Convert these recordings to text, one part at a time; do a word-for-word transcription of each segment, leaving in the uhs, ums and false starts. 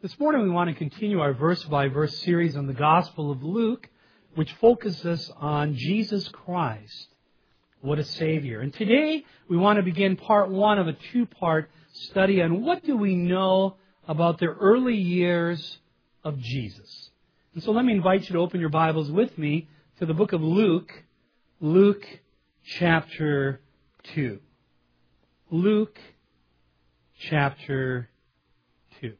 This morning we want to continue our verse-by-verse series on the Gospel of Luke, which focuses on Jesus Christ. What a Savior. And today we want to begin part one of a two-part study on what do we know about the early years of Jesus. And so let me invite you to open your Bibles with me to the book of Luke, Luke chapter two. Luke chapter two.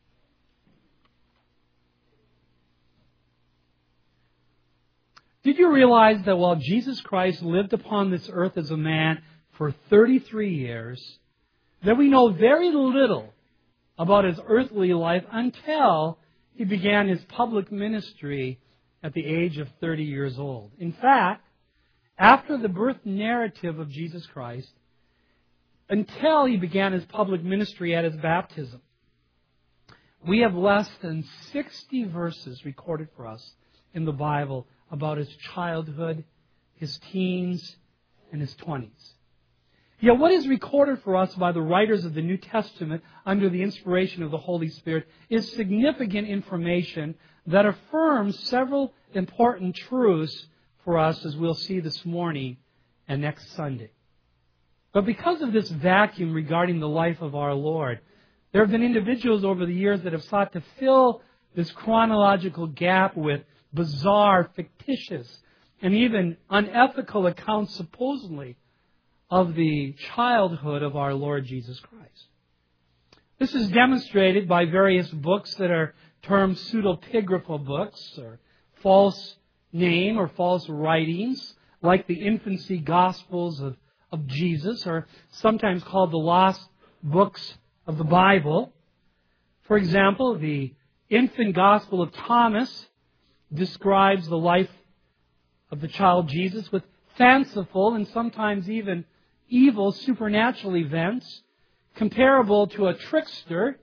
Did you realize that while Jesus Christ lived upon this earth as a man for thirty-three years, that we know very little about his earthly life until he began his public ministry at the age of thirty years old? In fact, after the birth narrative of Jesus Christ, until he began his public ministry at his baptism, we have less than sixty verses recorded for us in the Bible about his childhood, his teens, and his twenties. Yet what is recorded for us by the writers of the New Testament under the inspiration of the Holy Spirit is significant information that affirms several important truths for us, as we'll see this morning and next Sunday. But because of this vacuum regarding the life of our Lord, there have been individuals over the years that have sought to fill this chronological gap with bizarre, fictitious, and even unethical accounts, supposedly, of the childhood of our Lord Jesus Christ. This is demonstrated by various books that are termed pseudepigraphal books, or false name or false writings, like the infancy Gospels of, of Jesus, or sometimes called the lost books of the Bible. For example, the infant Gospel of Thomas describes the life of the child Jesus with fanciful and sometimes even evil supernatural events comparable to a trickster,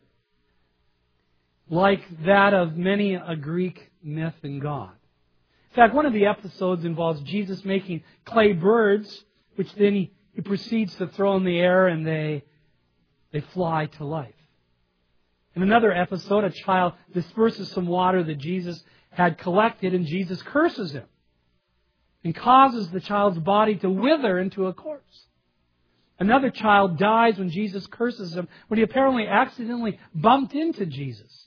like that of many a Greek myth and god. In fact, one of the episodes involves Jesus making clay birds, which then he, he proceeds to throw in the air, and they, they fly to life. In another episode, a child disperses some water that Jesus had collected, and Jesus curses him and causes the child's body to wither into a corpse. Another child dies when Jesus curses him, when he apparently accidentally bumped into Jesus,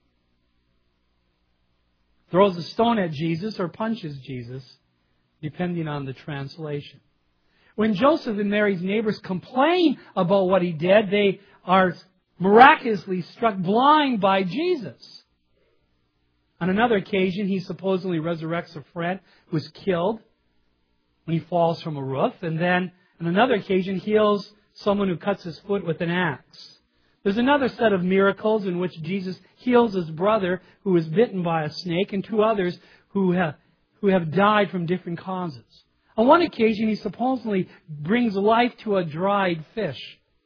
throws a stone at Jesus, or punches Jesus, depending on the translation. When Joseph and Mary's neighbors complain about what he did, they are miraculously struck blind by Jesus. On another occasion, he supposedly resurrects a friend who was killed when he falls from a roof, and then on another occasion heals someone who cuts his foot with an axe. There's another set of miracles in which Jesus heals his brother who was bitten by a snake, and two others who have, who have died from different causes. On one occasion, he supposedly brings life to a dried fish.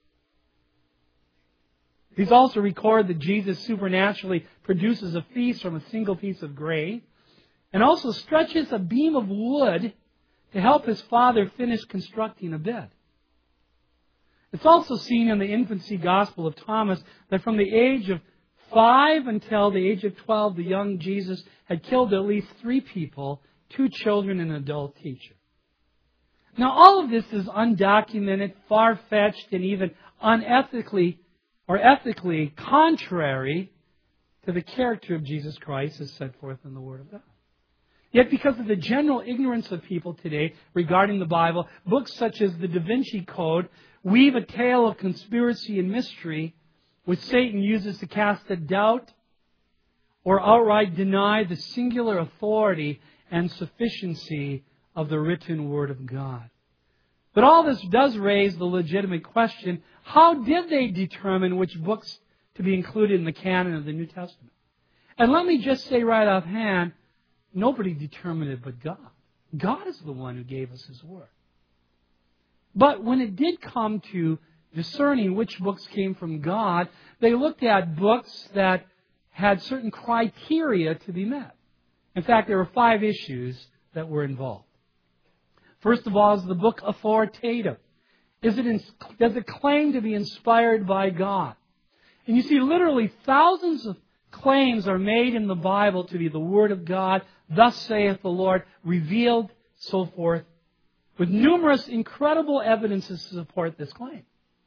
He's also recorded that Jesus supernaturally produces a feast from a single piece of grain, and also stretches a beam of wood to help his father finish constructing a bed. It's also seen in the infancy Gospel of Thomas that from the age of five until the age of twelve, the young Jesus had killed at least three people, two children and an adult teacher. Now, all of this is undocumented, far-fetched, and even unethically or ethically contrary to the character of Jesus Christ as set forth in the Word of God. Yet because of the general ignorance of people today regarding the Bible, books such as the Da Vinci Code weave a tale of conspiracy and mystery which Satan uses to cast a doubt or outright deny the singular authority and sufficiency of the written Word of God. But all this does raise the legitimate question, how did they determine which books to be included in the canon of the New Testament? And let me just say right offhand, nobody determined it but God. God is the one who gave us His Word. But when it did come to discerning which books came from God, they looked at books that had certain criteria to be met. In fact, there were five issues that were involved. First of all, is the book authoritative? Is it in, does it claim to be inspired by God? And you see literally thousands of claims are made in the Bible to be the Word of God, thus saith the Lord, revealed, so forth, with numerous incredible evidences to support this claim.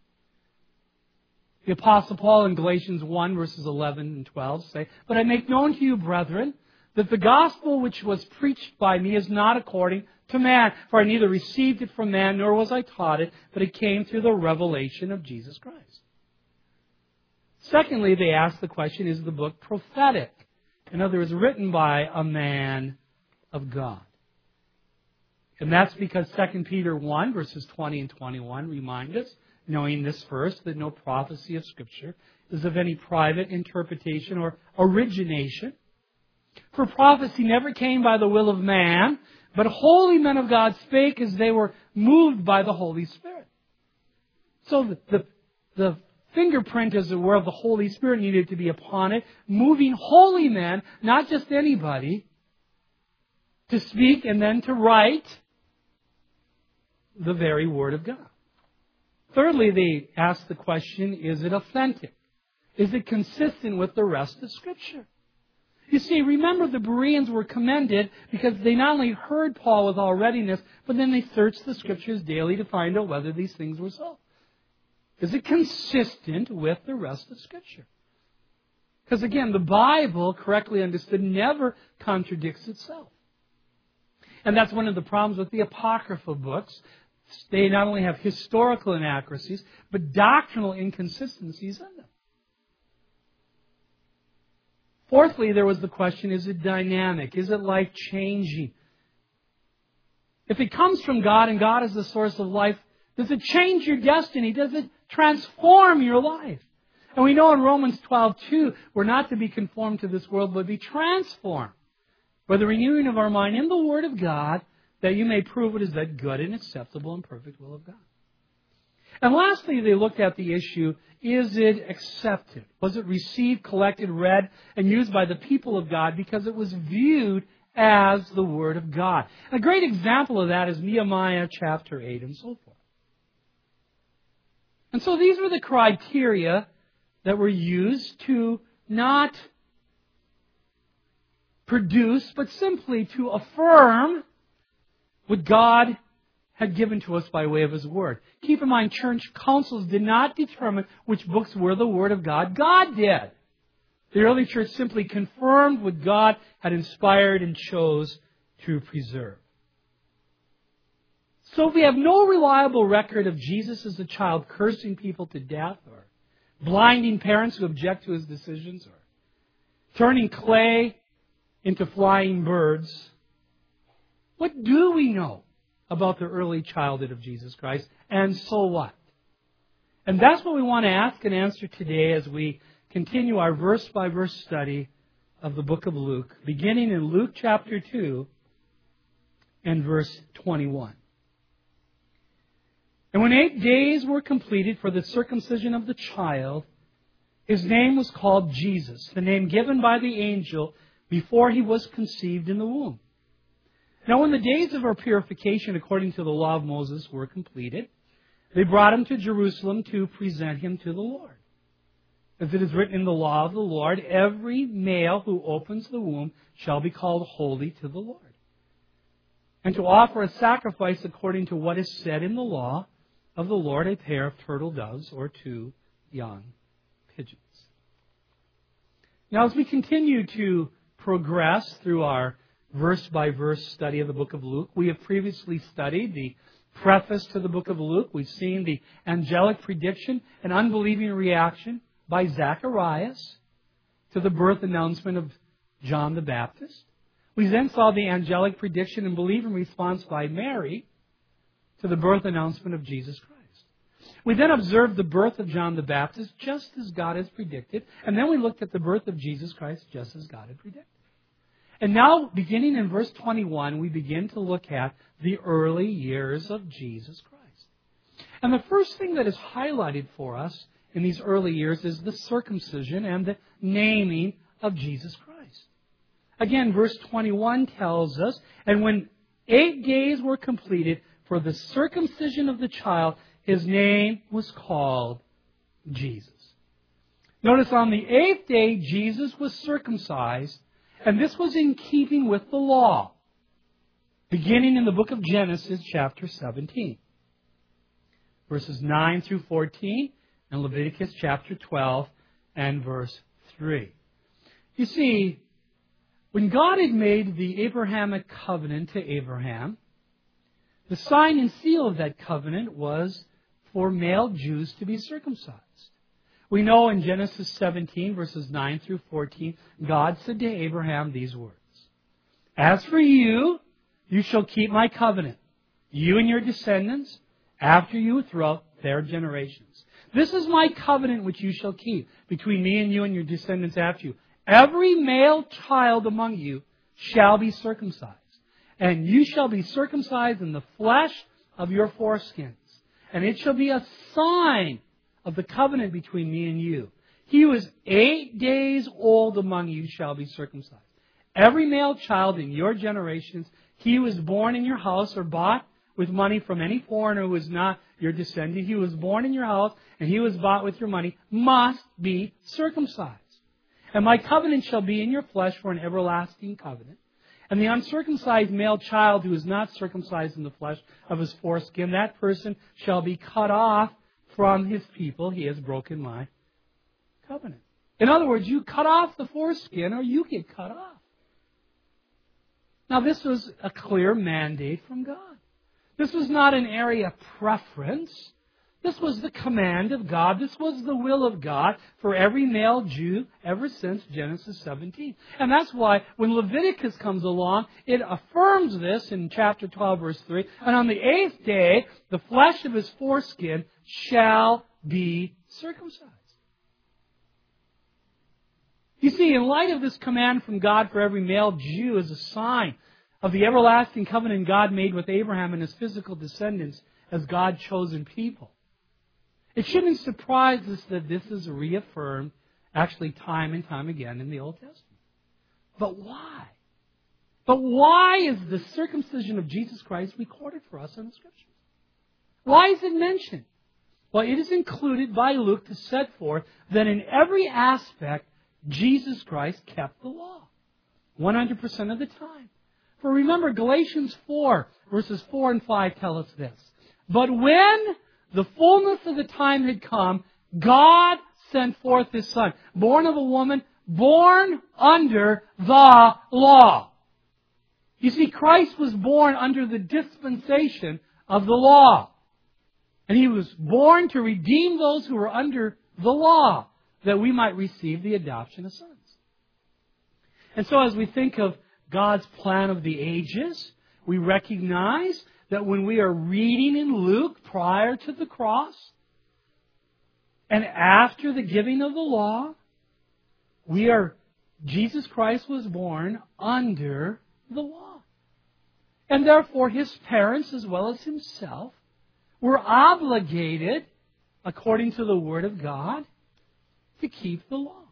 The Apostle Paul in Galatians one, verses eleven and twelve say, But I make known to you, brethren, that the gospel which was preached by me is not according to man. For I neither received it from man, nor was I taught it, but it came through the revelation of Jesus Christ. Secondly, they ask the question, is the book prophetic? In other words, written by a man of God. And that's because Second Peter one, verses twenty and twenty-one remind us, knowing this first, that no prophecy of Scripture is of any private interpretation or origination. For prophecy never came by the will of man, but holy men of God spake as they were moved by the Holy Spirit. So the, the, the fingerprint, as it were, of the Holy Spirit needed to be upon it, moving holy men, not just anybody, to speak and then to write the very Word of God. Thirdly, they ask the question, is it authentic? Is it consistent with the rest of Scripture? You see, remember the Bereans were commended because they not only heard Paul with all readiness, but then they searched the Scriptures daily to find out whether these things were so. Is it consistent with the rest of Scripture? Because again, the Bible, correctly understood, never contradicts itself. And that's one of the problems with the Apocryphal books. They not only have historical inaccuracies, but doctrinal inconsistencies in them. Fourthly, there was the question, is it dynamic? Is it life-changing? If it comes from God and God is the source of life, does it change your destiny? Does it transform your life? And we know in Romans twelve two, we're not to be conformed to this world, but be transformed by the renewing of our mind in the Word of God, that you may prove what is that good and acceptable and perfect will of God. And lastly, they looked at the issue, is it accepted? Was it received, collected, read, and used by the people of God because it was viewed as the Word of God? A great example of that is Nehemiah chapter eight and so forth. And so these were the criteria that were used to not produce, but simply to affirm what God had given to us by way of His Word. Keep in mind, church councils did not determine which books were the Word of God. God did. The early church simply confirmed what God had inspired and chose to preserve. So if we have no reliable record of Jesus as a child cursing people to death, or blinding parents who object to His decisions, or turning clay into flying birds, what do we know about the early childhood of Jesus Christ? And so what? And that's what we want to ask and answer today as we continue our verse-by-verse study of the book of Luke, beginning in Luke chapter two and verse twenty-one. And when eight days were completed for the circumcision of the child, His name was called Jesus, the name given by the angel before He was conceived in the womb. Now when the days of our purification according to the law of Moses were completed, they brought Him to Jerusalem to present Him to the Lord. As it is written in the law of the Lord, every male who opens the womb shall be called holy to the Lord. And to offer a sacrifice according to what is said in the law of the Lord, a pair of turtle doves or two young pigeons. Now as we continue to progress through our verse-by-verse study of the book of Luke, we have previously studied the preface to the book of Luke. We've seen the angelic prediction and unbelieving reaction by Zacharias to the birth announcement of John the Baptist. We then saw the angelic prediction and believing response by Mary to the birth announcement of Jesus Christ. We then observed the birth of John the Baptist just as God has predicted, and then we looked at the birth of Jesus Christ just as God had predicted. And now, beginning in verse twenty-one, we begin to look at the early years of Jesus Christ. And the first thing that is highlighted for us in these early years is the circumcision and the naming of Jesus Christ. Again, verse twenty-one tells us, and when eight days were completed for the circumcision of the child, His name was called Jesus. Notice on the eighth day, Jesus was circumcised, and this was in keeping with the law, beginning in the book of Genesis, chapter seventeen, verses nine through fourteen, and Leviticus chapter twelve and verse three. You see, when God had made the Abrahamic covenant to Abraham, the sign and seal of that covenant was for male Jews to be circumcised. We know in Genesis seventeen, verses nine through fourteen, God said to Abraham these words, "As for you, you shall keep my covenant, you and your descendants, after you throughout their generations. This is my covenant which you shall keep between me and you and your descendants after you. Every male child among you shall be circumcised, and you shall be circumcised in the flesh of your foreskins. And it shall be a sign of the covenant between me and you. He who is eight days old among you shall be circumcised. Every male child in your generations, he who is born in your house or bought with money from any foreigner who is not your descendant, he who was born in your house and he who was bought with your money, must be circumcised. And my covenant shall be in your flesh for an everlasting covenant. And the uncircumcised male child who is not circumcised in the flesh of his foreskin, that person shall be cut off from his people. He has broken my covenant." In other words, you cut off the foreskin or you get cut off. Now, this was a clear mandate from God. This was not an area of preference. This was the command of God. This was the will of God for every male Jew ever since Genesis seventeen. And that's why when Leviticus comes along, it affirms this in chapter twelve, verse three. And on the eighth day, the flesh of his foreskin shall be circumcised. You see, in light of this command from God for every male Jew as a sign of the everlasting covenant God made with Abraham and his physical descendants as God's chosen people, it shouldn't surprise us that this is reaffirmed actually time and time again in the Old Testament. But why? But why is the circumcision of Jesus Christ recorded for us in the Scriptures? Why is it mentioned? Well, it is included by Luke to set forth that in every aspect, Jesus Christ kept the law. one hundred percent of the time. For remember, Galatians four, verses four and five tell us this. "But when the fullness of the time had come, God sent forth His Son, born of a woman, born under the law." You see, Christ was born under the dispensation of the law. And He was born to redeem those who were under the law, that we might receive the adoption of sons. And so as we think of God's plan of the ages, we recognize that when we are reading in Luke prior to the cross and after the giving of the law, we are, Jesus Christ was born under the law. And therefore His parents as well as Himself were obligated, according to the Word of God, to keep the law.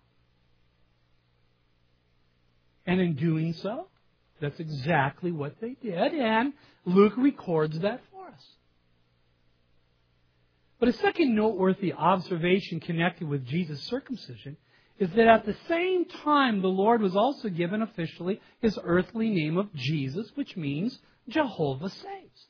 And in doing so, that's exactly what they did, and Luke records that for us. But a second noteworthy observation connected with Jesus' circumcision is that at the same time the Lord was also given officially His earthly name of Jesus, which means Jehovah saves.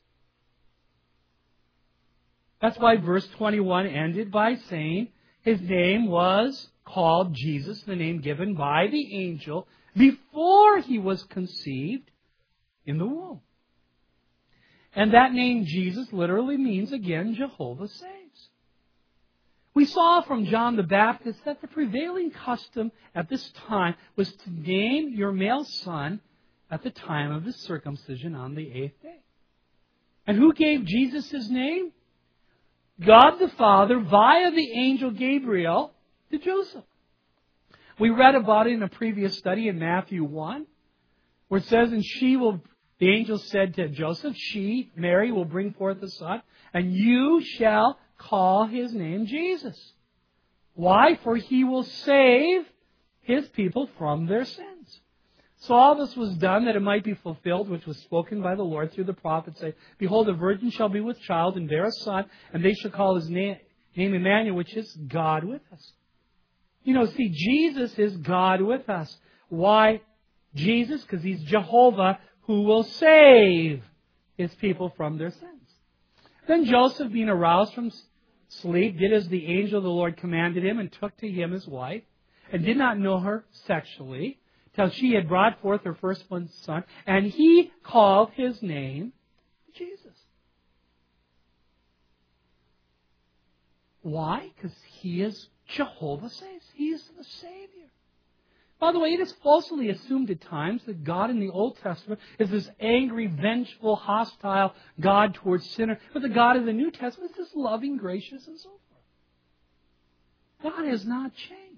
That's why verse twenty-one ended by saying His name was called Jesus, the name given by the angel before He was conceived in the womb. And that name Jesus literally means, again, Jehovah saves. We saw from John the Baptist that the prevailing custom at this time was to name your male son at the time of his circumcision on the eighth day. And who gave Jesus his name? God the Father, via the angel Gabriel, to Joseph. We read about it in a previous study in Matthew one, where it says, and she will, the angel said to Joseph, she, Mary, will bring forth a son, and you shall call his name Jesus. Why? For he will save his people from their sins. So all this was done that it might be fulfilled, which was spoken by the Lord through the prophet, saying, behold, a virgin shall be with child and bear a son, and they shall call his name, name Emmanuel, which is God with us. You know, see, Jesus is God with us. Why Jesus? Because He's Jehovah who will save His people from their sins. Then Joseph, being aroused from sleep, did as the angel of the Lord commanded him and took to him his wife, and did not know her sexually till she had brought forth her firstborn son, and he called his name Jesus. Why? Because He is Jehovah saves. He is the Savior. By the way, it is falsely assumed at times that God in the Old Testament is this angry, vengeful, hostile God towards sinners. But the God of the New Testament is this loving, gracious, and so forth. God has not changed.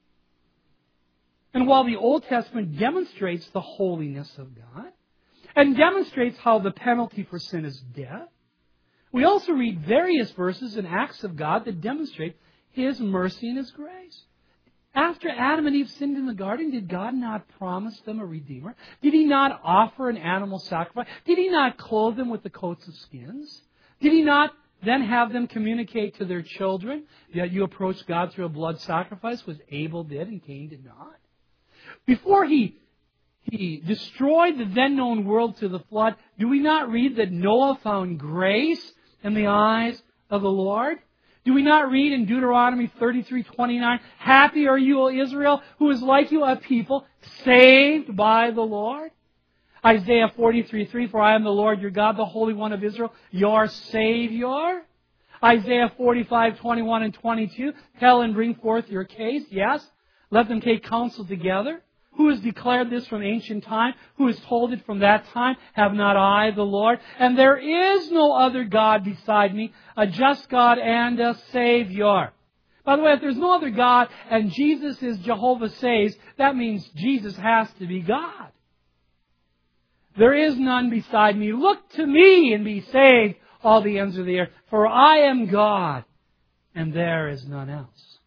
And while the Old Testament demonstrates the holiness of God and demonstrates how the penalty for sin is death, we also read various verses and acts of God that demonstrate His mercy and His grace. After Adam and Eve sinned in the garden, did God not promise them a Redeemer? Did He not offer an animal sacrifice? Did He not clothe them with the coats of skins? Did He not then have them communicate to their children that you approach God through a blood sacrifice, which Abel did and Cain did not? Before He He destroyed the then known world through the flood, do we not read that Noah found grace in the eyes of the Lord? Do we not read in Deuteronomy thirty-three twenty-nine, happy are you, O Israel, who is like you, a people saved by the Lord? Isaiah forty-three three, for I am the Lord your God, the Holy One of Israel, your Savior. Isaiah forty-five twenty-one and twenty-two, tell and bring forth your case. Yes, let them take counsel together. Who has declared this from ancient time? Who has told it from that time? Have not I, the Lord? And there is no other God beside me, a just God and a Savior. By the way, if there's no other God and Jesus is Jehovah saves, that means Jesus has to be God. There is none beside me. Look to me and be saved, all the ends of the earth. For I am God, and there is none else.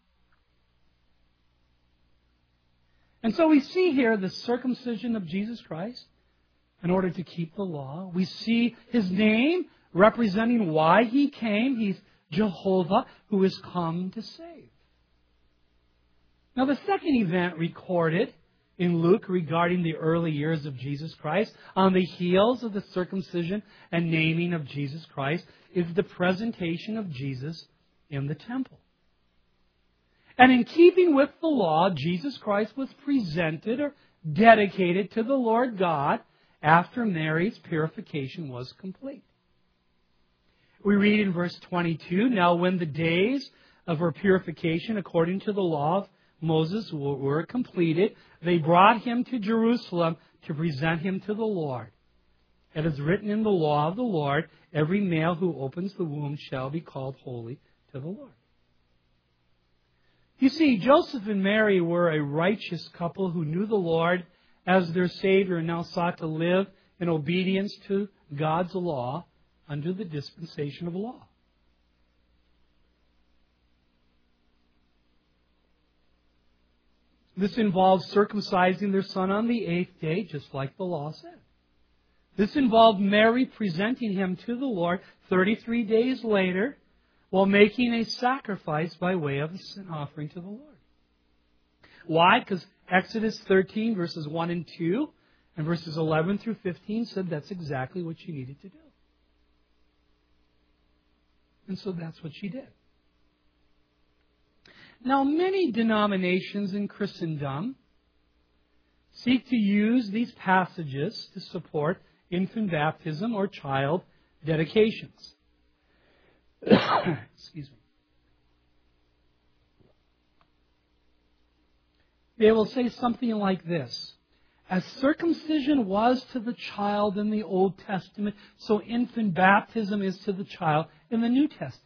And so we see here the circumcision of Jesus Christ in order to keep the law. We see His name representing why He came. He's Jehovah who has come to save. Now the second event recorded in Luke regarding the early years of Jesus Christ, on the heels of the circumcision and naming of Jesus Christ, is the presentation of Jesus in the temple. And in keeping with the law, Jesus Christ was presented or dedicated to the Lord God after Mary's purification was complete. We read in verse twenty-two, now when the days of her purification according to the law of Moses were completed, they brought him to Jerusalem to present him to the Lord. It is written in the law of the Lord, every male who opens the womb shall be called holy to the Lord. You see, Joseph and Mary were a righteous couple who knew the Lord as their Savior and now sought to live in obedience to God's law under the dispensation of law. This involved circumcising their son on the eighth day, just like the law said. This involved Mary presenting him to the Lord thirty-three days later, while making a sacrifice by way of a sin offering to the Lord. Why? Because Exodus thirteen, verses one and two, and verses eleven through fifteen said that's exactly what she needed to do. And so that's what she did. Now, many denominations in Christendom seek to use these passages to support infant baptism or child dedications. Excuse me. They will say something like this. As circumcision was to the child in the Old Testament, so infant baptism is to the child in the New Testament.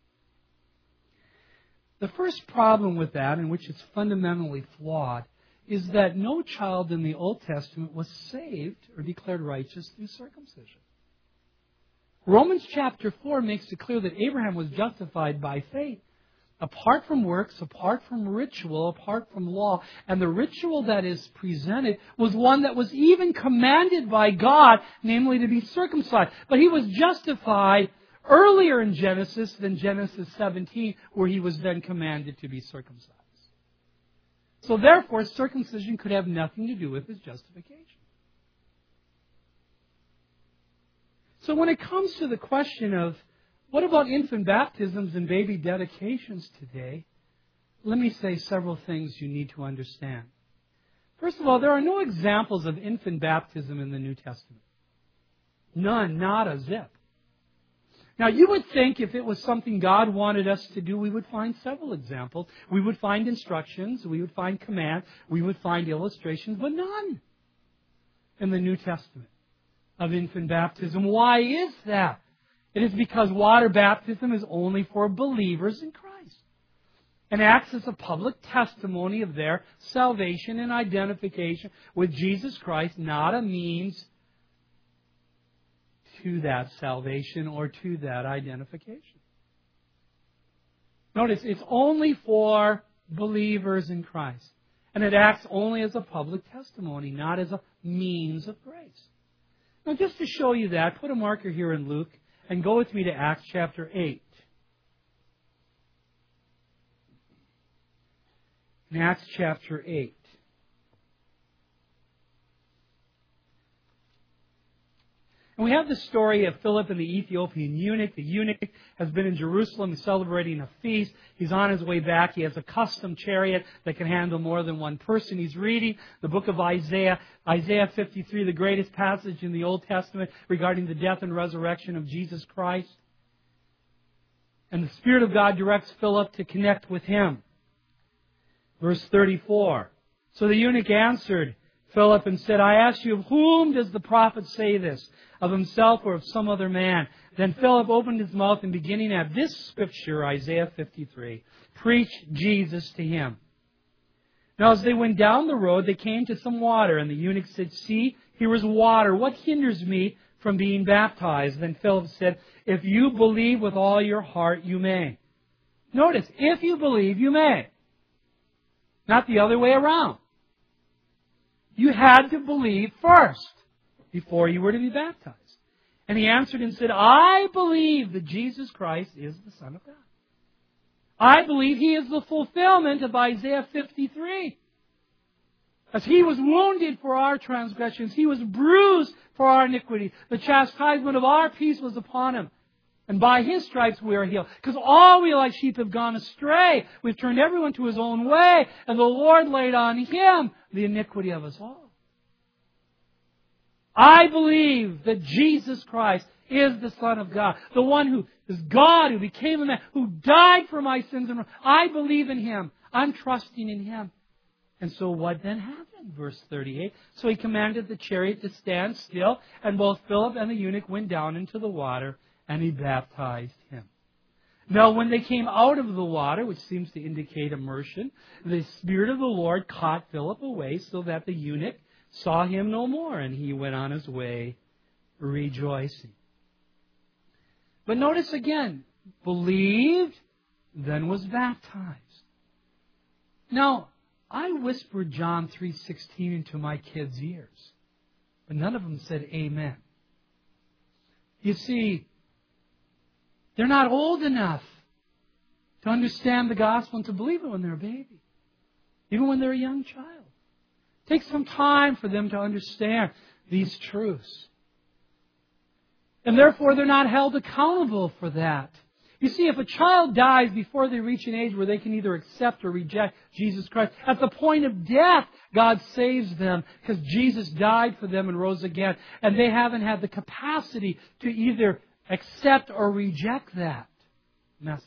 The first problem with that, in which it's fundamentally flawed, is that no child in the Old Testament was saved or declared righteous through circumcision. Romans chapter four makes it clear that Abraham was justified by faith, apart from works, apart from ritual, apart from law. And the ritual that is presented was one that was even commanded by God, namely to be circumcised. But he was justified earlier in Genesis than Genesis seventeen, where he was then commanded to be circumcised. So therefore, circumcision could have nothing to do with his justification. So when it comes to the question of what about infant baptisms and baby dedications today, let me say several things you need to understand. First of all, there are no examples of infant baptism in the New Testament. None, not a zip. Now, you would think if it was something God wanted us to do, we would find several examples. We would find instructions, we would find commands, we would find illustrations, but none in the New Testament of infant baptism. Why is that? It is because water baptism is only for believers in Christ and acts as a public testimony of their salvation and identification with Jesus Christ, not a means to that salvation or to that identification. Notice, it's only for believers in Christ. And it acts only as a public testimony, not as a means of grace. Now, just to show you that, put a marker here in Luke and go with me to Acts chapter eight. In Acts chapter eight. And we have the story of Philip and the Ethiopian eunuch. The eunuch has been in Jerusalem celebrating a feast. He's on his way back. He has a custom chariot that can handle more than one person. He's reading the book of Isaiah, Isaiah fifty-three, the greatest passage in the Old Testament regarding the death and resurrection of Jesus Christ. And the Spirit of God directs Philip to connect with him. Verse thirty-four. So the eunuch answered Philip and said, I ask you, of whom does the prophet say this? Of himself or of some other man? Then Philip opened his mouth and beginning at this scripture, Isaiah fifty-three, preached Jesus to him. Now as they went down the road, they came to some water, and the eunuch said, see, here is water. What hinders me from being baptized? Then Philip said, if you believe with all your heart, you may. Notice, if you believe, you may. Not the other way around. You had to believe first before you were to be baptized. And he answered and said, I believe that Jesus Christ is the Son of God. I believe He is the fulfillment of Isaiah fifty-three. As He was wounded for our transgressions, He was bruised for our iniquity. The chastisement of our peace was upon Him. And by His stripes we are healed. Because all we like sheep have gone astray. We've turned everyone to his own way. And the Lord laid on Him the iniquity of us all. I believe that Jesus Christ is the Son of God. The one who is God, who became a man, who died for my sins. And I believe in Him. I'm trusting in Him. And so what then happened? Verse thirty-eight. So He commanded the chariot to stand still. And both Philip and the eunuch went down into the water. And He baptized him. Now when they came out of the water, which seems to indicate immersion, the Spirit of the Lord caught Philip away so that the eunuch saw him no more. And he went on his way rejoicing. But notice again, believed, then was baptized. Now, I whispered John three sixteen into my kids' ears, but none of them said amen. You see, they're not old enough to understand the gospel and to believe it when they're a baby, even when they're a young child. It takes some time for them to understand these truths. And therefore, they're not held accountable for that. You see, if a child dies before they reach an age where they can either accept or reject Jesus Christ, at the point of death, God saves them because Jesus died for them and rose again. And they haven't had the capacity to either accept or reject that message.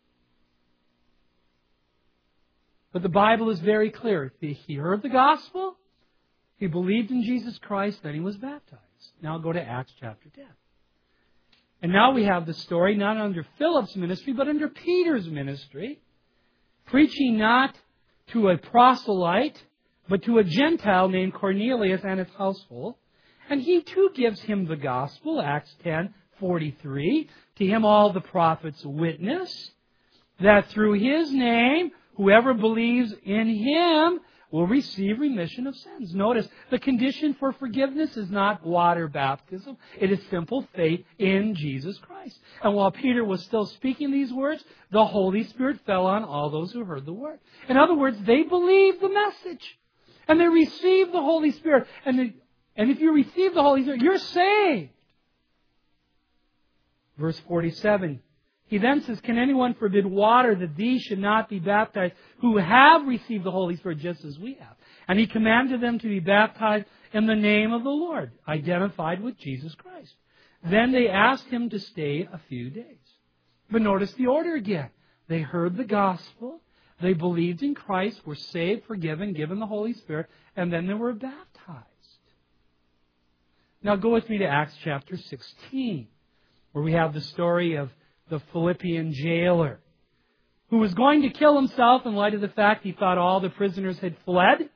But the Bible is very clear. If he heard the gospel, he believed in Jesus Christ, then he was baptized. Now go to Acts chapter ten. And now we have the story not under Philip's ministry, but under Peter's ministry, preaching not to a proselyte, but to a Gentile named Cornelius and his household. And he too gives him the gospel, Acts ten forty-three. To him all the prophets witness that through his name, whoever believes in him will receive remission of sins. Notice, the condition for forgiveness is not water baptism. It is simple faith in Jesus Christ. And while Peter was still speaking these words, the Holy Spirit fell on all those who heard the word. In other words, they believed the message. And they received the Holy Spirit. And, they, and if you receive the Holy Spirit, you're saved. Verse forty-seven. He then says, can anyone forbid water that these should not be baptized who have received the Holy Spirit just as we have? And He commanded them to be baptized in the name of the Lord, identified with Jesus Christ. Then they asked Him to stay a few days. But notice the order again. They heard the gospel. They believed in Christ, were saved, forgiven, given the Holy Spirit, and then they were baptized. Now go with me to Acts chapter sixteen, where we have the story of the Philippian jailer, who was going to kill himself in light of the fact he thought all the prisoners had fled.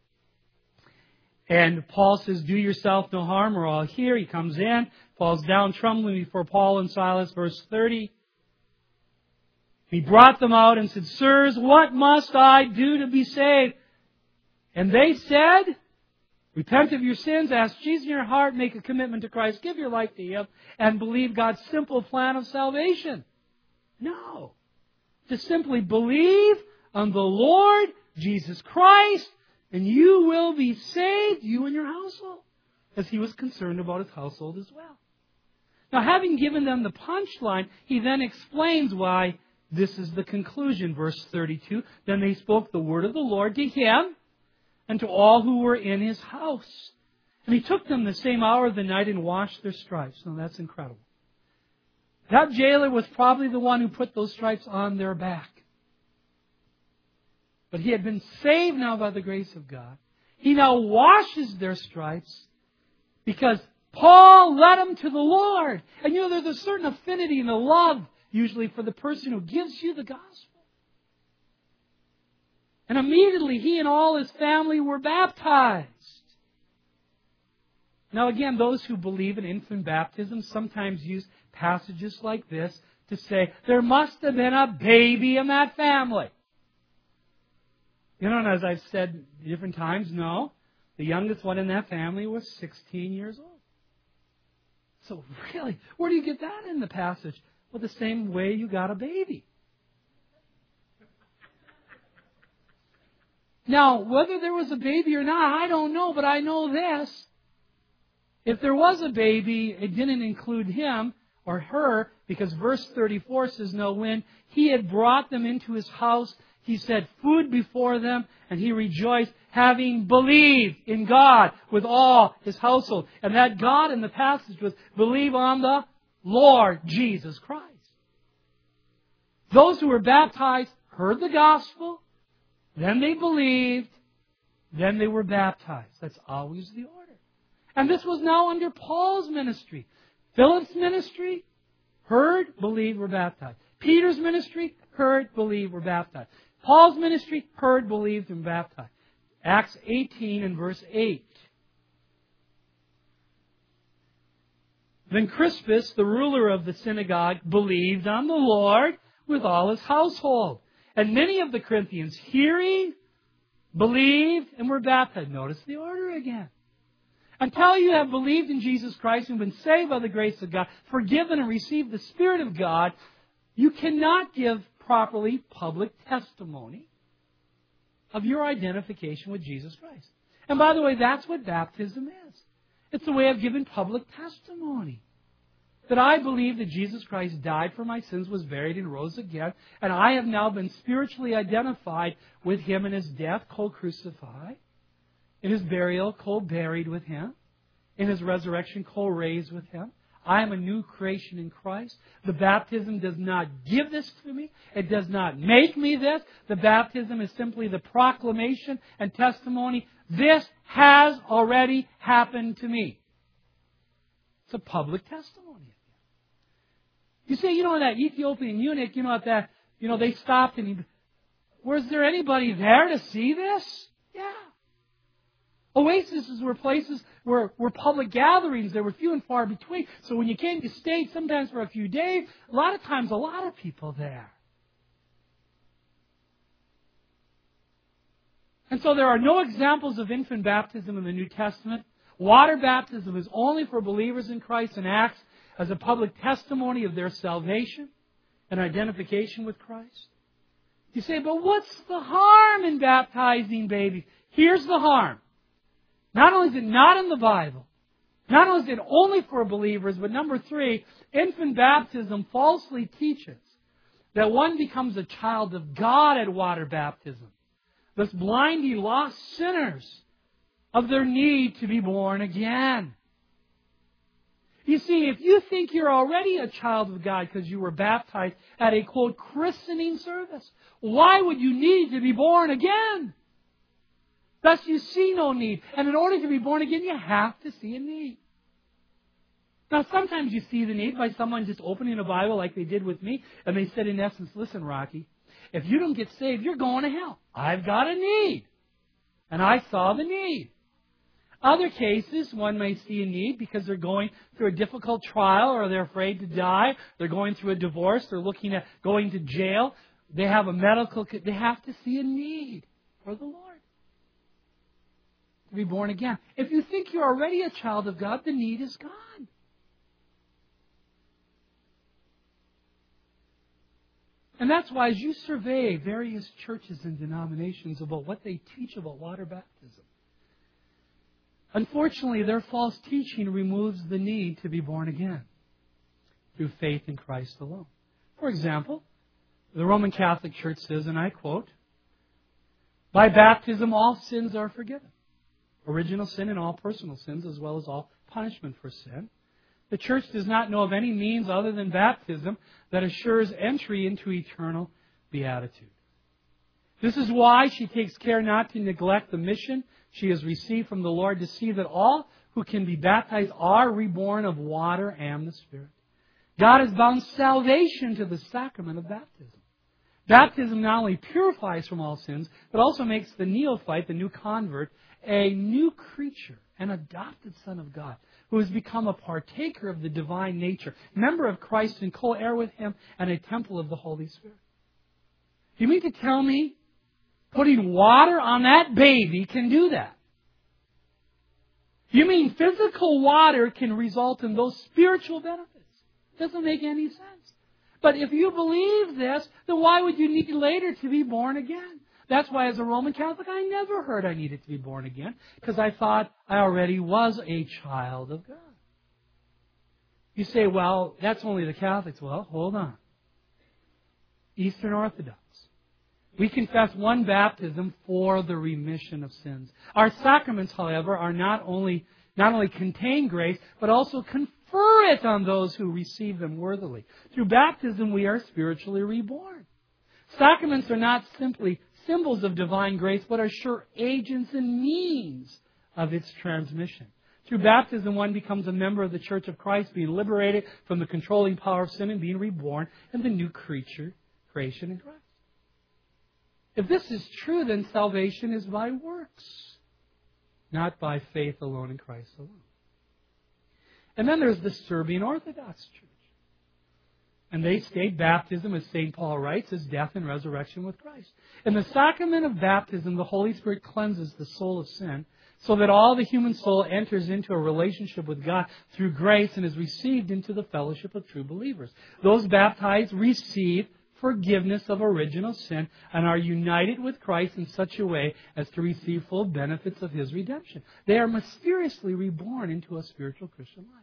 And Paul says, do yourself no harm, we're all here. He comes in, falls down trembling before Paul and Silas, verse thirty. He brought them out and said, sirs, what must I do to be saved? And they said, repent of your sins, ask Jesus in your heart, make a commitment to Christ, give your life to Him, and believe God's simple plan of salvation. No. To simply believe on the Lord Jesus Christ, and you will be saved, you and your household. As He was concerned about His household as well. Now, having given them the punchline, He then explains why this is the conclusion. Verse thirty-two, then they spoke the word of the Lord to him and to all who were in his house. And he took them the same hour of the night and washed their stripes. Now that's incredible. That jailer was probably the one who put those stripes on their back. But he had been saved now by the grace of God. He now washes their stripes because Paul led them to the Lord. And you know, there's a certain affinity and a love usually for the person who gives you the gospel. And immediately he and all his family were baptized. Now again, those who believe in infant baptism sometimes use passages like this to say, there must have been a baby in that family. You know, and as I've said different times, no. The youngest one in that family was sixteen years old. So really, where do you get that in the passage? Well, the same way you got a baby. Now, whether there was a baby or not, I don't know, but I know this. If there was a baby, it didn't include him or her, because verse thirty-four says, no, when he had brought them into his house, he set food before them, and he rejoiced, having believed in God with all his household. And that God in the passage was believe on the Lord Jesus Christ. Those who were baptized heard the gospel, then they believed, then they were baptized. That's always the order. And this was now under Paul's ministry. Philip's ministry, heard, believed, were baptized. Peter's ministry, heard, believed, were baptized. Paul's ministry, heard, believed, and baptized. Acts eighteen and verse eight. Then Crispus, the ruler of the synagogue, believed on the Lord with all his household. And many of the Corinthians, hearing, believed, and were baptized. Notice the order again. Until you have believed in Jesus Christ and been saved by the grace of God, forgiven and received the Spirit of God, you cannot give properly public testimony of your identification with Jesus Christ. And by the way, that's what baptism is. It's a way of giving public testimony. That I believe that Jesus Christ died for my sins, was buried, and rose again. And I have now been spiritually identified with Him in His death, co-crucified. In His burial, co-buried with Him. In His resurrection, co-raised with Him. I am a new creation in Christ. The baptism does not give this to me. It does not make me this. The baptism is simply the proclamation and testimony. This has already happened to me. It's a public testimony. You say, you know, that Ethiopian eunuch, you know, at that, you know, they stopped and he, was there anybody there to see this? Yeah. Oases were places where, where public gatherings, there were few and far between. So when you came, you stayed sometimes for a few days. A lot of times, a lot of people there. And so there are no examples of infant baptism in the New Testament. Water baptism is only for believers in Christ and acts as a public testimony of their salvation and identification with Christ. You say, but what's the harm in baptizing babies? Here's the harm. Not only is it not in the Bible, not only is it only for believers, but number three, infant baptism falsely teaches that one becomes a child of God at water baptism, thus blinding lost sinners of their need to be born again. You see, if you think you're already a child of God because you were baptized at a, quote, christening service, why would you need to be born again? Thus you see no need. And in order to be born again, you have to see a need. Now, sometimes you see the need by someone just opening a Bible like they did with me, and they said, in essence, listen, Rocky, if you don't get saved, you're going to hell. I've got a need. And I saw the need. Other cases, one may see a need because they're going through a difficult trial or they're afraid to die. They're going through a divorce. They're looking at going to jail. They have a medical... They have to see a need for the Lord to be born again. If you think you're already a child of God, the need is gone. And that's why as you survey various churches and denominations about what they teach about water baptism, unfortunately, their false teaching removes the need to be born again through faith in Christ alone. For example, the Roman Catholic Church says, and I quote, by baptism all sins are forgiven. Original sin and all personal sins, as well as all punishment for sin. The Church does not know of any means other than baptism that assures entry into eternal beatitude. This is why she takes care not to neglect the mission she has received from the Lord to see that all who can be baptized are reborn of water and the Spirit. God has bound salvation to the sacrament of baptism. Baptism not only purifies from all sins, but also makes the neophyte, the new convert, a new creature, an adopted son of God, who has become a partaker of the divine nature, member of Christ and co-heir with Him, and a temple of the Holy Spirit. You mean to tell me putting water on that baby can do that? You mean physical water can result in those spiritual benefits? Doesn't make any sense. But if you believe this, then why would you need later to be born again? That's why as a Roman Catholic, I never heard I needed to be born again, because I thought I already was a child of God. You say, well, that's only the Catholics. Well, hold on. Eastern Orthodox. We confess one baptism for the remission of sins. Our sacraments, however, are not only not only contain grace, but also confer it on those who receive them worthily. Through baptism, we are spiritually reborn. Sacraments are not simply symbols of divine grace, but are sure agents and means of its transmission. Through baptism, one becomes a member of the Church of Christ, being liberated from the controlling power of sin and being reborn in the new creature, creation in Christ. If this is true, then salvation is by works, not by faith alone in Christ alone. And then there's the Serbian Orthodox Church. And they state baptism, as Saint Paul writes, is death and resurrection with Christ. In the sacrament of baptism, the Holy Spirit cleanses the soul of sin so that all the human soul enters into a relationship with God through grace and is received into the fellowship of true believers. Those baptized receive forgiveness of original sin and are united with Christ in such a way as to receive full benefits of His redemption. They are mysteriously reborn into a spiritual Christian life.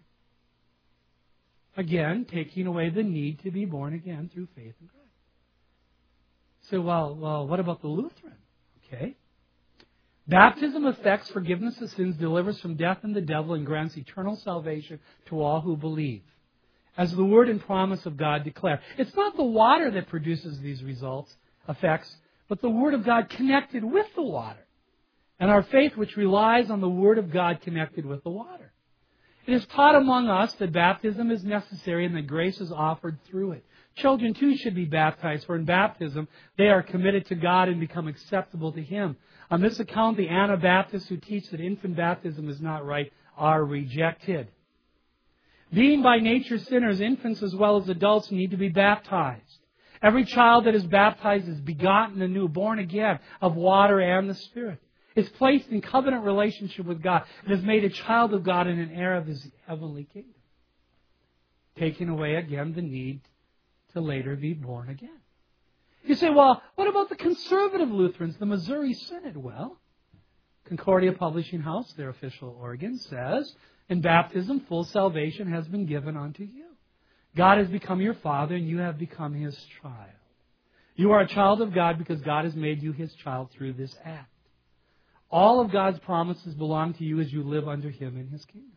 Again, taking away the need to be born again through faith in Christ. So, well, well, what about the Lutheran? Okay. Baptism effects forgiveness of sins, delivers from death and the devil, and grants eternal salvation to all who believe, as the word and promise of God declare. It's not the water that produces these results, effects, but the Word of God connected with the water, and our faith which relies on the Word of God connected with the water. It is taught among us that baptism is necessary and that grace is offered through it. Children too should be baptized, for in baptism they are committed to God and become acceptable to Him. On this account, the Anabaptists who teach that infant baptism is not right are rejected. Being by nature sinners, infants as well as adults need to be baptized. Every child that is baptized is begotten anew, born again of water and the Spirit. is placed in covenant relationship with God, and is made a child of God and an heir of His heavenly kingdom. Taking away again the need to later be born again. You say, well, what about the conservative Lutherans, the Missouri Synod? Well, Concordia Publishing House, their official organ, says, in baptism, full salvation has been given unto you. God has become your Father, and you have become His child. You are a child of God because God has made you His child through this act. All of God's promises belong to you as you live under Him in His kingdom.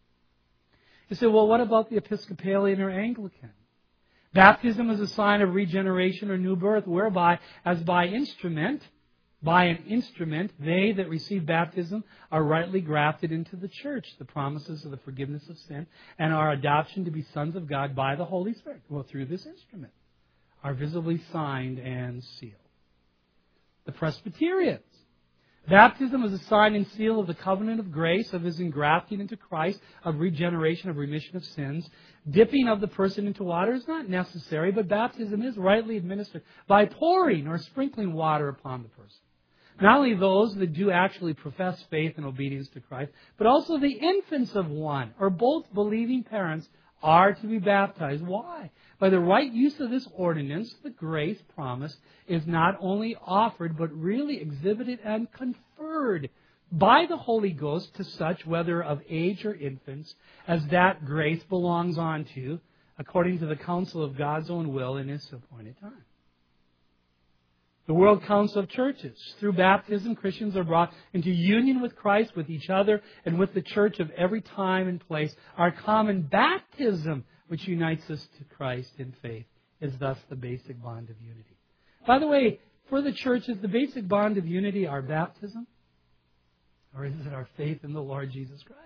You say, well, what about the Episcopalian or Anglican? Baptism is a sign of regeneration or new birth, whereby, as by instrument, by an instrument, they that receive baptism are rightly grafted into the church, the promises of the forgiveness of sin, and our adoption to be sons of God by the Holy Spirit. Well, through this instrument, are visibly signed and sealed. The Presbyterians. Baptism is a sign and seal of the covenant of grace, of His engrafting into Christ, of regeneration, of remission of sins. Dipping of the person into water is not necessary, but baptism is rightly administered by pouring or sprinkling water upon the person. Not only those that do actually profess faith and obedience to Christ, but also the infants of one or both believing parents are to be baptized. Why? By the right use of this ordinance, the grace promised is not only offered, but really exhibited and conferred by the Holy Ghost to such, whether of age or infants, as that grace belongs unto, according to the counsel of God's own will in His appointed time. The World Council of Churches. Through baptism, Christians are brought into union with Christ, with each other, and with the church of every time and place. Our common baptism, which unites us to Christ in faith, is thus the basic bond of unity. By the way, for the church, is the basic bond of unity our baptism? Or is it our faith in the Lord Jesus Christ?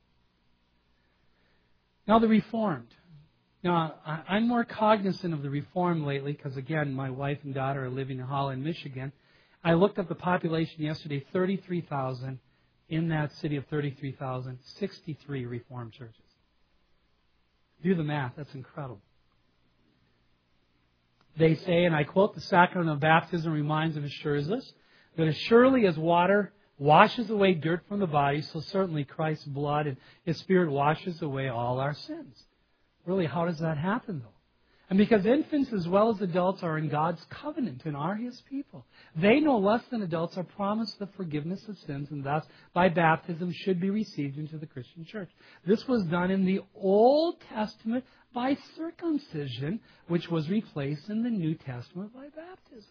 Now, the Reformed. Now, I'm more cognizant of the Reformed lately because, again, my wife and daughter are living in Holland, Michigan. I looked up the population yesterday, thirty-three thousand. In that city of thirty-three thousand, sixty-three Reformed churches. Do the math. That's incredible. They say, and I quote, the sacrament of baptism reminds and assures us that as surely as water washes away dirt from the body, so certainly Christ's blood and His Spirit washes away all our sins. Really, how does that happen, though? And because infants as well as adults are in God's covenant and are His people, they no less than adults are promised the forgiveness of sins and thus, by baptism, should be received into the Christian church. This was done in the Old Testament by circumcision, which was replaced in the New Testament by baptism.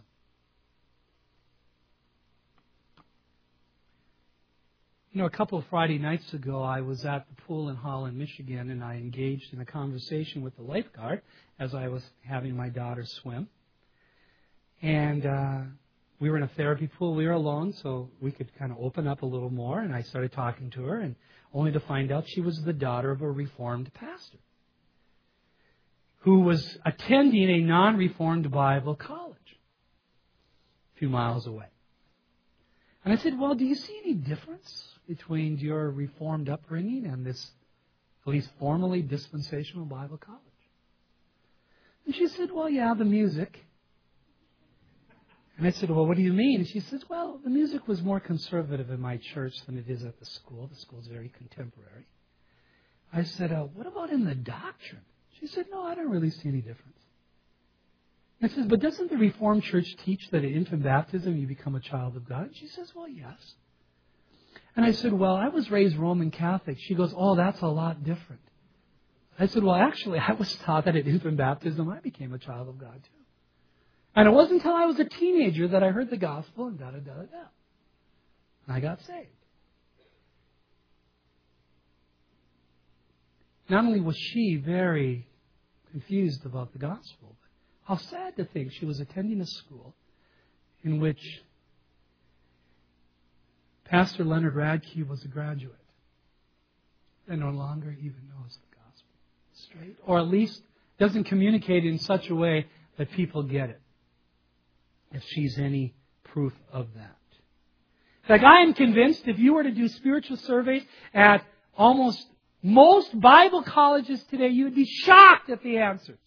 You know, a couple of Friday nights ago, I was at the pool in Holland, Michigan, and I engaged in a conversation with the lifeguard as I was having my daughter swim. And uh, we were in a therapy pool. We were alone, so we could kind of open up a little more. And I started talking to her, and only to find out she was the daughter of a Reformed pastor who was attending a non-Reformed Bible college a few miles away. And I said, well, do you see any difference between your Reformed upbringing and this, at least formally, dispensational Bible college? And she said, well, yeah, the music. And I said, well, what do you mean? And she says, well, the music was more conservative in my church than it is at the school. The school's very contemporary. I said, uh, what about in the doctrine? She said, no, I don't really see any difference. I says, but doesn't the Reformed Church teach that at infant baptism you become a child of God? She says, well, yes. And I said, well, I was raised Roman Catholic. She goes, oh, that's a lot different. I said, well, actually, I was taught that at infant baptism I became a child of God too. And it wasn't until I was a teenager that I heard the gospel and da-da-da-da-da. And I got saved. Not only was she very confused about the gospel, but how sad to think she was attending a school in which Pastor Leonard Radke was a graduate and no longer even knows the gospel straight, or at least doesn't communicate in such a way that people get it, if she's any proof of that. In fact, I am convinced if you were to do spiritual surveys at almost most Bible colleges today, you would be shocked at the answers.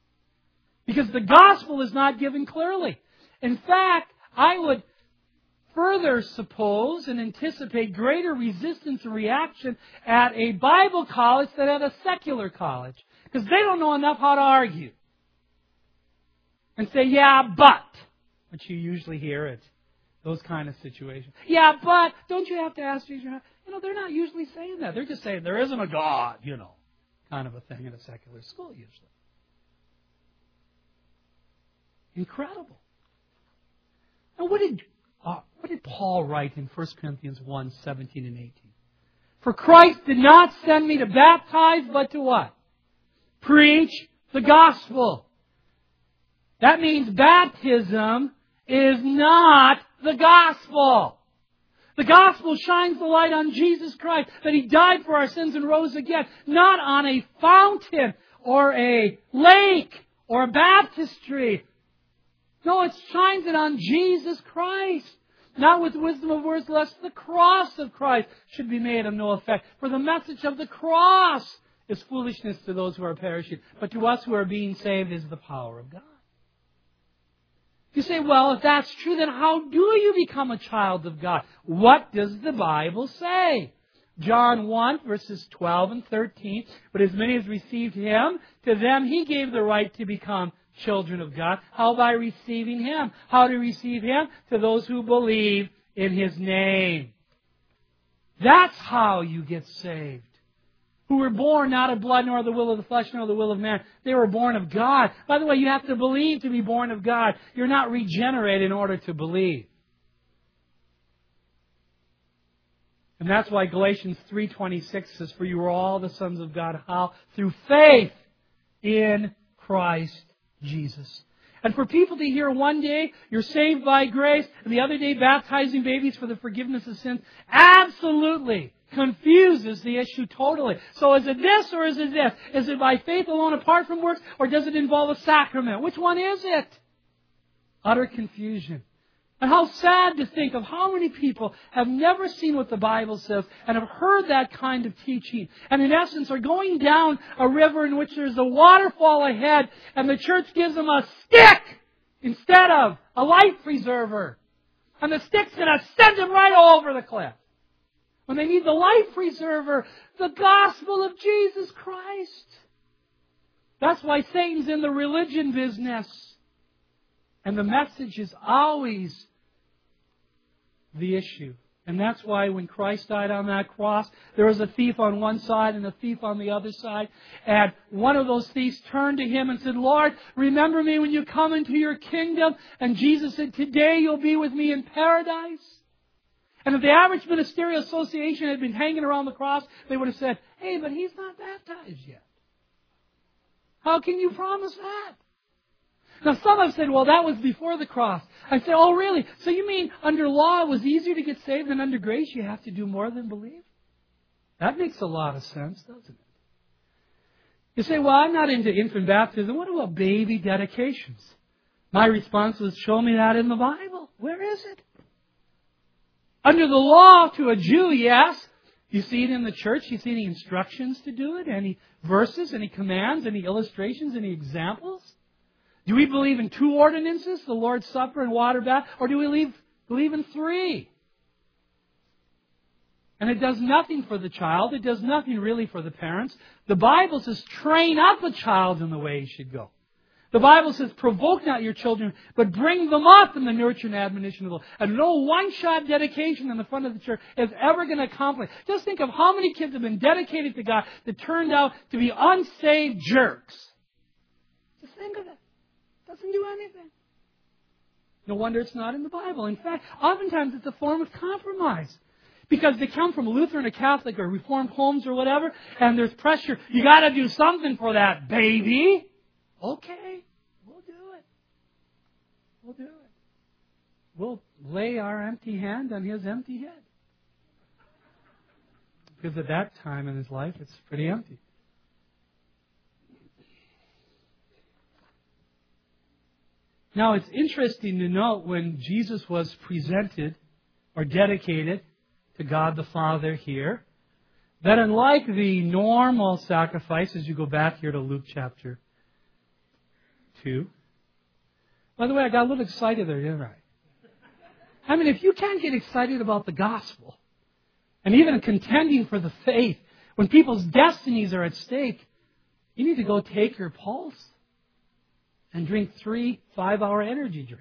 Because the gospel is not given clearly. In fact, I would further suppose and anticipate greater resistance and reaction at a Bible college than at a secular college. Because they don't know enough how to argue. And say, yeah, but. Which you usually hear at those kind of situations. Yeah, but don't you have to ask Jesus? You know, they're not usually saying that. They're just saying there isn't a God, you know, kind of a thing in a secular school usually. Incredible. Now, what did uh, what did Paul write in First Corinthians one, seventeen and eighteen? For Christ did not send me to baptize, but to what? Preach the gospel. That means baptism is not the gospel. The gospel shines the light on Jesus Christ, that He died for our sins and rose again, not on a fountain or a lake or a baptistry. No, it shines it on Jesus Christ. Not with wisdom of words, lest the cross of Christ should be made of no effect. For the message of the cross is foolishness to those who are perishing, but to us who are being saved is the power of God. You say, well, if that's true, then how do you become a child of God? What does the Bible say? John one, verses twelve and thirteen. But as many as received Him, to them He gave the right to become children of God. How? By receiving Him. How to receive Him? To those who believe in His name. That's how you get saved. Who were born not of blood, nor the will of the flesh, nor the will of man. They were born of God. By the way, you have to believe to be born of God. You're not regenerated in order to believe. And that's why Galatians three twenty-six says, for you are all the sons of God. How? Through faith in Christ Jesus. And for people to hear one day, you're saved by grace, and the other day baptizing babies for the forgiveness of sins, absolutely confuses the issue totally. So is it this or is it this? Is it by faith alone apart from works, or does it involve a sacrament? Which one is it? Utter confusion. And how sad to think of how many people have never seen what the Bible says and have heard that kind of teaching. And in essence are going down a river in which there's a waterfall ahead, and the church gives them a stick instead of a life preserver. And the stick's going to send them right over the cliff. When they need the life preserver, the gospel of Jesus Christ. That's why Satan's in the religion business. And the message is always the issue. And that's why when Christ died on that cross, there was a thief on one side and a thief on the other side. And one of those thieves turned to Him and said, Lord, remember me when you come into your kingdom. And Jesus said, today you'll be with me in paradise. And if the average ministerial association had been hanging around the cross, they would have said, hey, but he's not baptized yet. How can you promise that? Now some have said, well, that was before the cross. I say, oh, really? So you mean under law it was easier to get saved than under grace you have to do more than believe? That makes a lot of sense, doesn't it? You say, well, I'm not into infant baptism. What about baby dedications? My response was, show me that in the Bible. Where is it? Under the law to a Jew, yes. You see it in the church? You see any instructions to do it? Any verses, any commands, any illustrations, any examples? Do we believe in two ordinances, the Lord's Supper and water bath, or do we believe, believe in three? And it does nothing for the child. It does nothing really for the parents. The Bible says, train up a child in the way he should go. The Bible says, provoke not your children, but bring them up in the nurture and admonition of the Lord. And no one-shot dedication in the front of the church is ever going to accomplish. Just think of how many kids have been dedicated to God that turned out to be unsaved jerks. Just think of it. Doesn't do anything. No wonder it's not in the Bible. In fact, oftentimes it's a form of compromise. Because they come from Lutheran or Catholic or Reformed homes or whatever, and there's pressure. You got to do something for that baby. Okay, we'll do it. We'll do it. We'll lay our empty hand on his empty head. Because at that time in his life, it's pretty empty. Now, it's interesting to note when Jesus was presented or dedicated to God the Father here, that unlike the normal sacrifice, as you go back here to Luke chapter two. By the way, I got a little excited there, didn't I? I mean, if you can't get excited about the gospel, and even contending for the faith, when people's destinies are at stake, you need to go take your pulse and drink three five-hour energy drinks.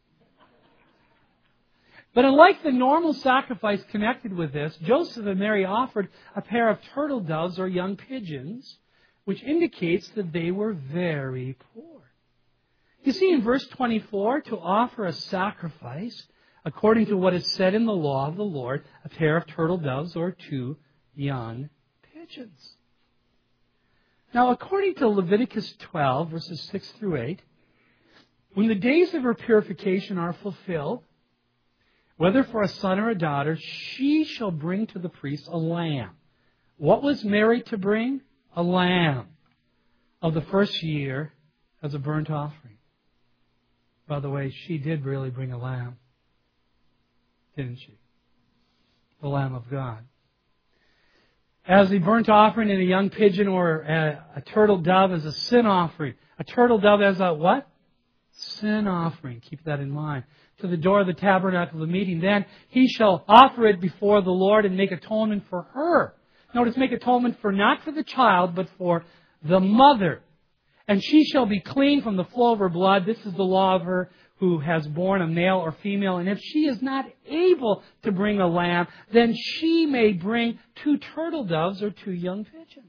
But unlike the normal sacrifice connected with this, Joseph and Mary offered a pair of turtle doves or young pigeons, which indicates that they were very poor. You see, in verse twenty-four, to offer a sacrifice, according to what is said in the law of the Lord, a pair of turtle doves or two young pigeons. Now, according to Leviticus twelve, verses six through eight, when the days of her purification are fulfilled, whether for a son or a daughter, she shall bring to the priest a lamb. What was Mary to bring? A lamb of the first year as a burnt offering. By the way, she did really bring a lamb, didn't she? The Lamb of God. As a burnt offering, and a young pigeon or a, a turtle dove as a sin offering. A turtle dove as a what? Sin offering. Keep that in mind. To the door of the tabernacle of the meeting. Then he shall offer it before the Lord and make atonement for her. Notice, make atonement for not for the child, but for the mother. And she shall be clean from the flow of her blood. This is the law of her who has borne a male or female. And if she is not able to bring a lamb, then she may bring two turtle doves or two young pigeons.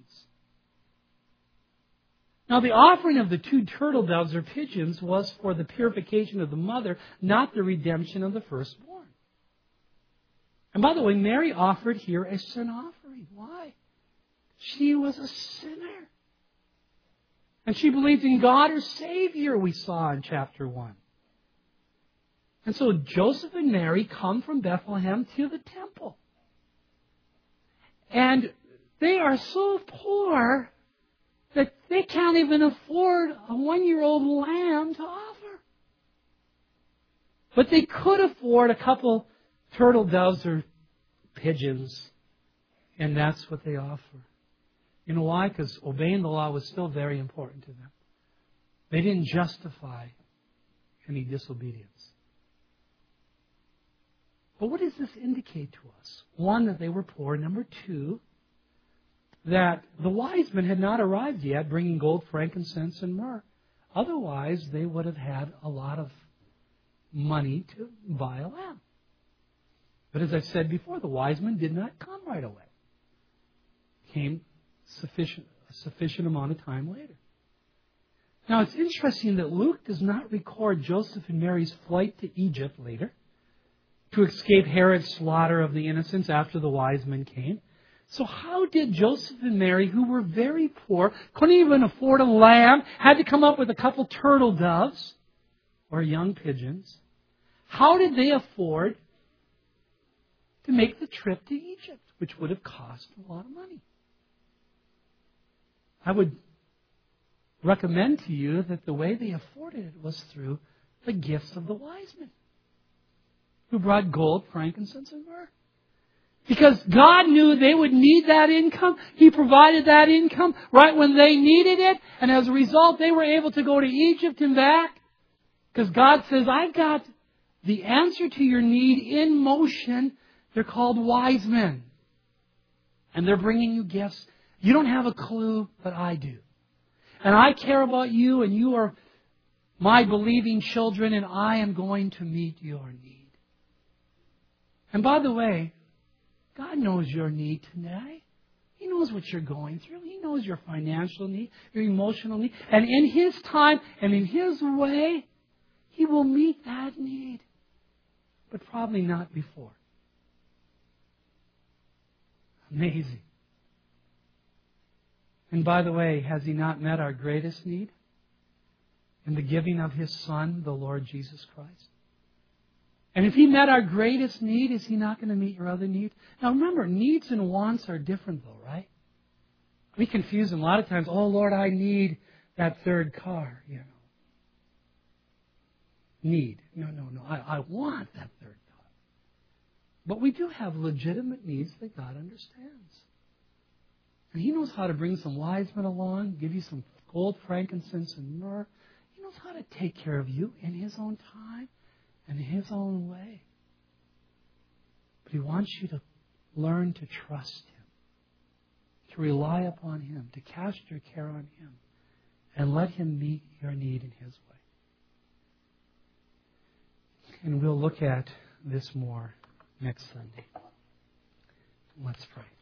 Now, the offering of the two turtle doves or pigeons was for the purification of the mother, not the redemption of the firstborn. And by the way, Mary offered here a sin offering. Why? She was a sinner. And she believed in God, her Savior, we saw in chapter one. And so Joseph and Mary come from Bethlehem to the temple. And they are so poor that they can't even afford a one-year-old lamb to offer. But they could afford a couple turtle doves or pigeons, and that's what they offer. You know why? Because obeying the law was still very important to them. They didn't justify any disobedience. But what does this indicate to us? One, that they were poor. Number two, that the wise men had not arrived yet bringing gold, frankincense, and myrrh. Otherwise, they would have had a lot of money to buy a lamb. But as I said before, the wise men did not come right away. Came sufficient, a sufficient amount of time later. Now, it's interesting that Luke does not record Joseph and Mary's flight to Egypt later to escape Herod's slaughter of the innocents after the wise men came. So how did Joseph and Mary, who were very poor, couldn't even afford a lamb, had to come up with a couple turtle doves or young pigeons, how did they afford to make the trip to Egypt, which would have cost a lot of money? I would recommend to you that the way they afforded it was through the gifts of the wise men, who brought gold, frankincense, and myrrh. Because God knew they would need that income. He provided that income right when they needed it. And as a result, they were able to go to Egypt and back. Because God says, I've got the answer to your need in motion. They're called wise men. And they're bringing you gifts. You don't have a clue, but I do. And I care about you, and you are my believing children, and I am going to meet your need. And by the way, God knows your need today. He knows what you're going through. He knows your financial need, your emotional need. And in His time and in His way, He will meet that need. But probably not before. Amazing. And by the way, has He not met our greatest need? In the giving of His Son, the Lord Jesus Christ. And if He met our greatest need, is He not going to meet your other needs? Now remember, needs and wants are different though, right? We confuse them a lot of times. Oh Lord, I need that third car, you know. Need. No, no, no. I, I want that third car. But we do have legitimate needs that God understands. And He knows how to bring some wise men along, give you some gold, frankincense, and myrrh. He knows how to take care of you in His own time and in His own way. But He wants you to learn to trust Him, to rely upon Him, to cast your care on Him, and let Him meet your need in His way. And we'll look at this more next Sunday. Let's pray.